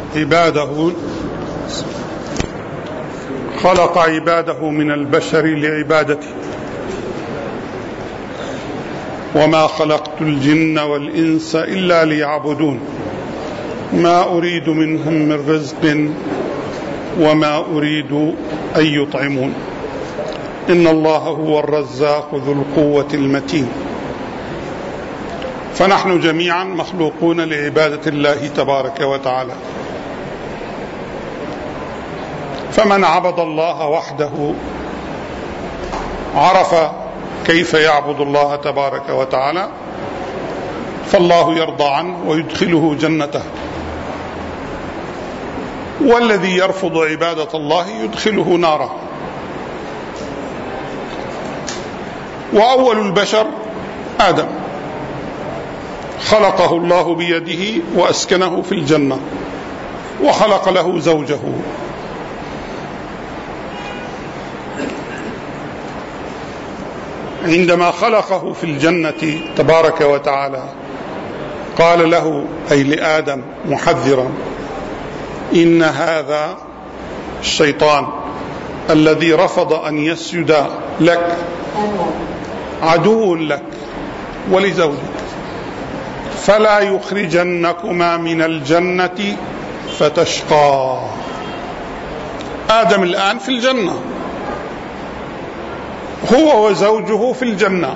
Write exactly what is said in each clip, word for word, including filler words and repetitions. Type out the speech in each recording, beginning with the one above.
عباده خلق عباده من البشر لعبادته، وما خلقت الجن والإنس إلا ليعبدون، ما أريد منهم من رزق وما أريد أن يطعمون، إن الله هو الرزاق ذو القوة المتين. فنحن جميعا مخلوقون لعبادة الله تبارك وتعالى، فمن عبد الله وحده عرف كيف يعبد الله تبارك وتعالى، فالله يرضى عنه ويدخله جنته، والذي يرفض عبادة الله يدخله ناره. وأول البشر آدم، خلقه الله بيده وأسكنه في الجنة، وخلق له زوجه. عندما خلقه في الجنة تبارك وتعالى قال له، أي لآدم محذرا: إن هذا الشيطان الذي رفض أن يسجد لك عدو لك ولزوجك، فلا يخرجنكما من الجنة فتشقى. آدم الآن في الجنة، هو وزوجه في الجنة.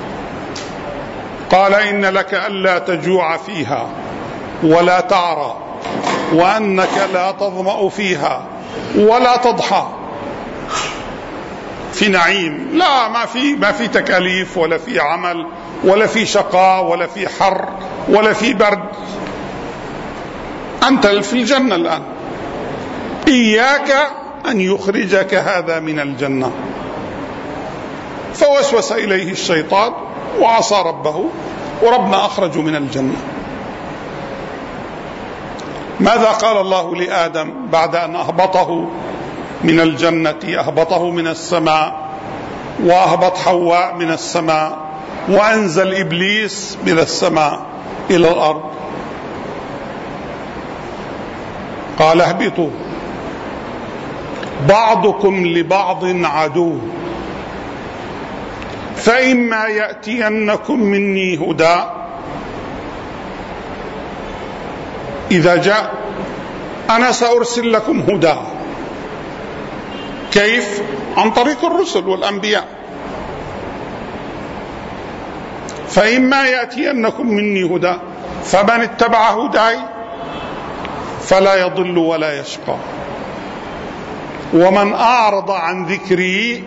قال: إن لك ألا تجوع فيها ولا تعرى، وأنك لا تظمأ فيها ولا تضحى. في نعيم، لا ما في ما في تكاليف ولا في عمل ولا في شقاء ولا في حر ولا في برد. أنت في الجنة الآن، إياك أن يخرجك هذا من الجنة. فوسوس إليه الشيطان وعصى ربه، وربنا أخرجه من الجنة. ماذا قال الله لآدم بعد أن أهبطه من الجنة؟ أهبطه من السماء، وأهبط حواء من السماء، وأنزل إبليس من السماء إلى الأرض. قال: اهبطوا بعضكم لبعض عدو، فإما يأتينكم مني هدى. إذا جاء أنا سأرسل لكم هدى. كيف؟ عن طريق الرسل والأنبياء. فإما يأتينكم مني هدى، فمن اتبع هداي فلا يضل ولا يشقى، ومن أعرض عن ذكري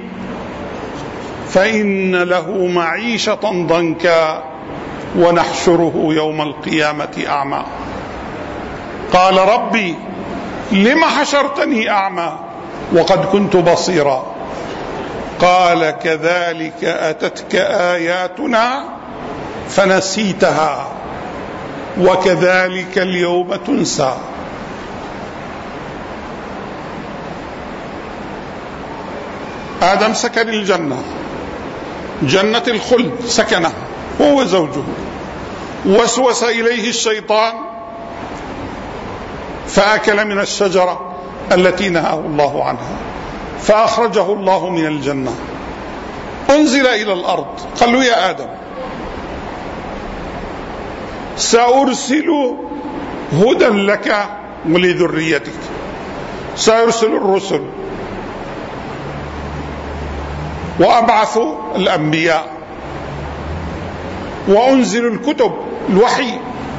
فإن له معيشة ضنكا ونحشره يوم القيامة أعمى. قال: ربي لم حشرتني أعمى وقد كنت بصيرا؟ قال: كذلك أتتك آياتنا فنسيتها وكذلك اليوم تنسى. آدم سكن الجنة، جنة الخلد سكنه هو وزوجه. وسوس إليه الشيطان فأكل من الشجرة التي نهاه الله عنها، فأخرجه الله من الجنة. أنزل إلى الأرض، قال له: يا آدم سأرسل هدى لك ولذريتك، سأرسل الرسل وأبعث الأنبياء وأنزل الكتب الوحي،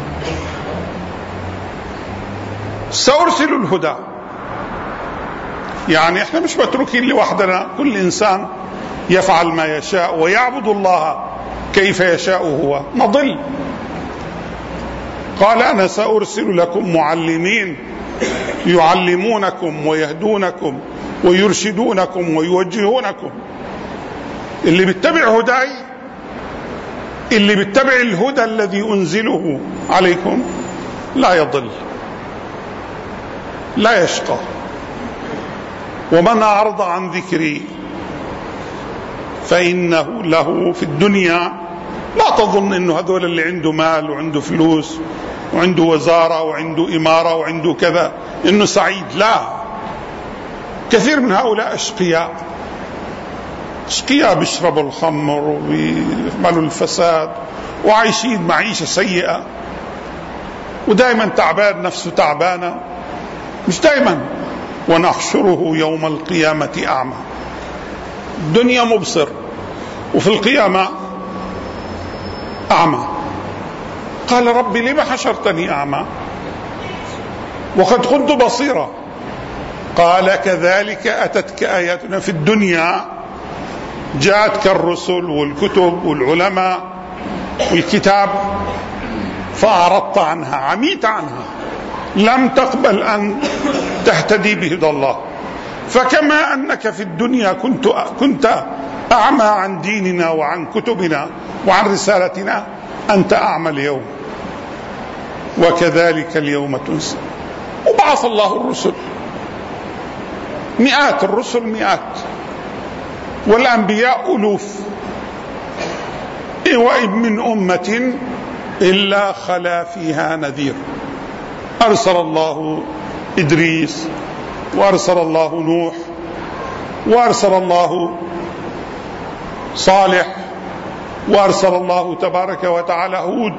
سأرسل الهدى. يعني احنا مش متروكين لوحدنا، كل إنسان يفعل ما يشاء ويعبد الله كيف يشاء هو، نضل. قال: أنا سأرسل لكم معلمين يعلمونكم ويهدونكم ويرشدونكم ويوجهونكم. اللي بيتبع هداي، اللي بيتبع الهدى الذي أنزله عليكم لا يضل لا يشقى. ومن أعرض عن ذكري فإنه له في الدنيا، لا تظن إنه هذول اللي عنده مال وعنده فلوس وعنده وزارة وعنده إمارة وعنده كذا إنه سعيد. لا، كثير من هؤلاء أشقياء، أشقياء بيشربوا الخمر وبيعملوا الفساد وعايشين معيشة سيئة، ودائما تعبان، نفسه تعبانة، مش دائما. ونحشره يوم القيامة أعمى. الدنيا مبصر وفي القيامة أعمى. قال ربي لما حشرتني أعمى وقد كنت بصيرا؟ قال كذلك أتتك آياتنا في الدنيا، جاءتك الرسل والكتب والعلماء والكتاب فأعرضت عنها، عميت عنها، لم تقبل أن تهتدي بهدى الله. فكما أنك في الدنيا كنت كنت أعمى عن ديننا وعن كتبنا وعن رسالتنا، أنت أعمى اليوم، وكذلك اليوم تنسى. وبعث الله الرسل، مئات الرسل، مئات، والأنبياء ألوف. وإن من أمة إلا خلا فيها نذير. أرسل الله إدريس، وأرسل الله نوح، وأرسل الله صالح، وأرسل الله تبارك وتعالى هود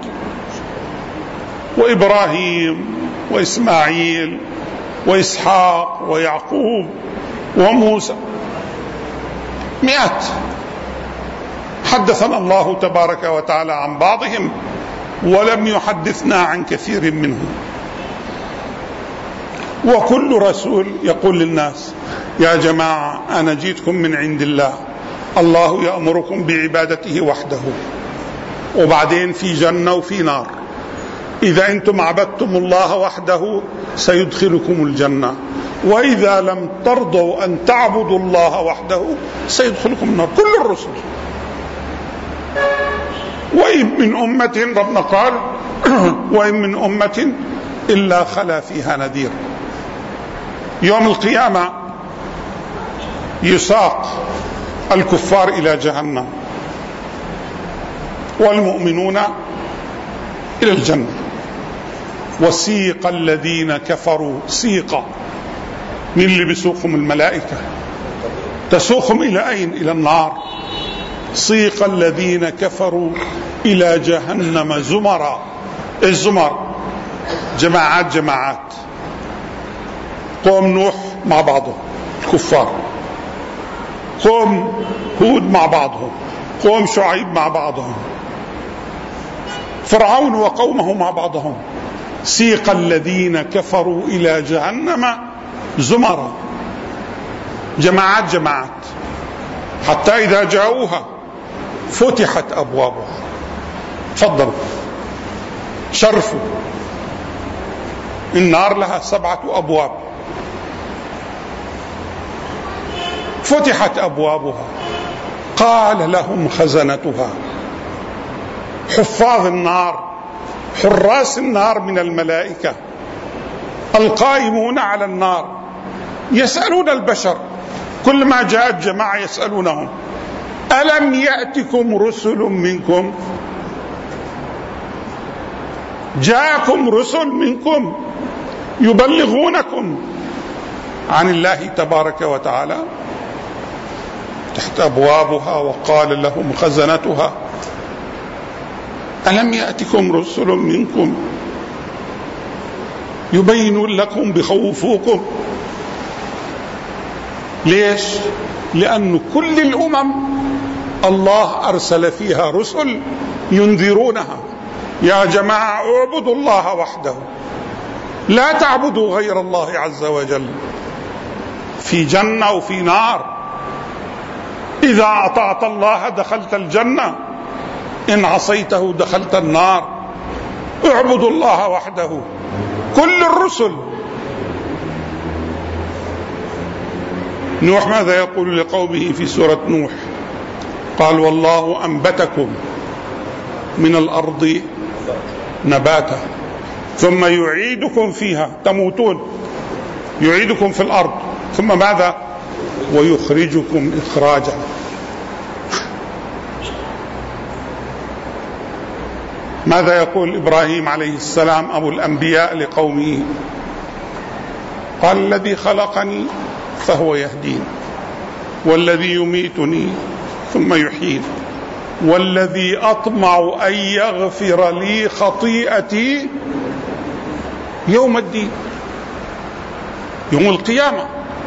وإبراهيم وإسماعيل وإسحاق ويعقوب وموسى، مئات. حدثنا الله تبارك وتعالى عن بعضهم ولم يحدثنا عن كثير منهم. وكل رسول يقول للناس يا جماعة أنا جيتكم من عند الله، الله يأمركم بعبادته وحده، وبعدين في جنة وفي نار، إذا أنتم عبدتم الله وحده سيدخلكم الجنة، وإذا لم ترضوا أن تعبدوا الله وحده سيدخلكم النار. كل الرسل. وإن من أمة، ربنا قال وإن من أمة إلا خلا فيها نذير. يوم القيامة يساق الكفار إلى جهنم والمؤمنون إلى الجنة. وسيق الذين كفروا سيقا، من اللي بيسوقهم؟ الملائكة. تسوقهم إلى أين؟ إلى النار. سيق الذين كفروا إلى جهنم زمرا. الزمر جماعات جماعات، قوم نوح مع بعضهم الكفار، قوم هود مع بعضهم، قوم شعيب مع بعضهم، فرعون وقومه مع بعضهم. سيق الذين كفروا إلى جهنم زمرا، جماعات جماعات، حتى إذا جاءوها فتحت أبوابها. تفضلوا شرفوا. النار لها سبعة أبواب، فتحت أبوابها، قال لهم خزنتها، حفاظ النار، حراس النار من الملائكة القائمون على النار، يسألون البشر، كل ما جاءت جماعة يسألونهم ألم يأتكم رسل منكم؟ جاءكم رسل منكم يبلغونكم عن الله تبارك وتعالى. تحت أبوابها وقال لهم خزنتها ألم يأتكم رسل منكم يبينون لكم بخوفوكم. ليش؟ لأن كل الأمم الله أرسل فيها رسل ينذرونها يا جماعة اعبدوا الله وحده، لا تعبدوا غير الله عز وجل. في جنة وفي نار، إذا أطعت الله دخلت الجنة، إن عصيته دخلت النار. اعبدوا الله وحده. كل الرسل. نوح ماذا يقول لقومه في سورة نوح؟ قال والله أنبتكم من الأرض نباتا ثم يعيدكم فيها، تموتون، يعيدكم في الأرض، ثم ماذا؟ ويخرجكم إخراجا. ماذا يقول إبراهيم عليه السلام أبو الأنبياء لقومه؟ قال: الذي خلقني فهو يهدين، والذي يميتني ثم يحيين، والذي أطمع أن يغفر لي خطيئتي يوم الدين، يوم القيامة.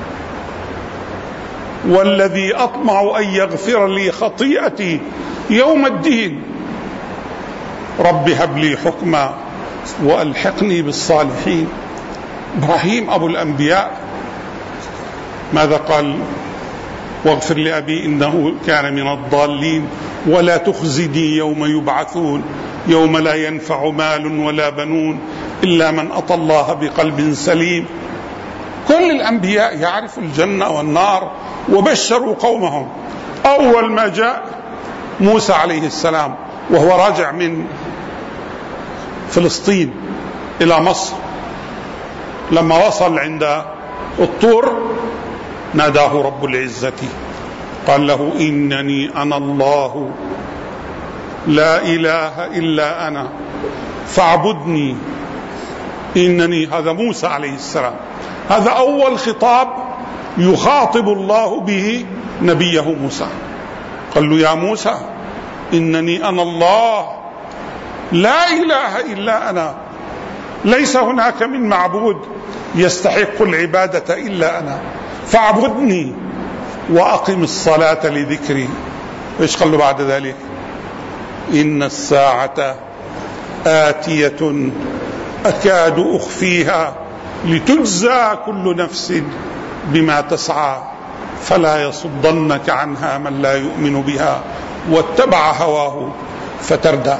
والذي أطمع أن يغفر لي خطيئتي يوم الدين، رب هب لي حكما وألحقني بالصالحين. إبراهيم أبو الأنبياء ماذا قال؟ واغفر لأبي إنه كان من الضالين ولا تخزني يوم يبعثون يوم لا ينفع مال ولا بنون إلا من أتى الله بقلب سليم. كل الأنبياء يعرفوا الجنة والنار وبشروا قومهم. أول ما جاء موسى عليه السلام وهو راجع من فلسطين إلى مصر، لما وصل عند الطور ناداه رب العزة قال له: إنني أنا الله لا إله إلا أنا فاعبدني إنني. هذا موسى عليه السلام، هذا أول خطاب يخاطب الله به نبيه موسى. قال له: يا موسى إنني أنا الله لا إله إلا أنا، ليس هناك من معبود يستحق العبادة إلا أنا، فاعبدني وأقم الصلاة لذكري. إيش قال له بعد ذلك؟ إن الساعة آتية أكاد أخفيها لتجزى كل نفس بما تسعى فلا يصدنك عنها من لا يؤمن بها واتبع هواه فتردى.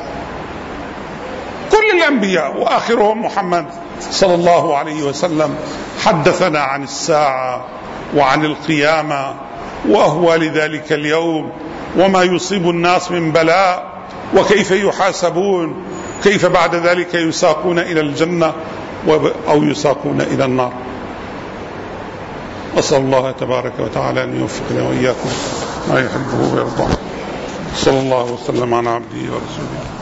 كل الأنبياء وآخرهم محمد صلى الله عليه وسلم حدثنا عن الساعة وعن القيامة وأهوال ذلك اليوم وما يصيب الناس من بلاء وكيف يحاسبون، كيف بعد ذلك يساقون إلى الجنة أو يساقون إلى النار. أسأل الله تبارك وتعالى أن يوفقنا وإياكم ما يحبه ويرضاه. صلى الله وسلم على عبده ورسوله.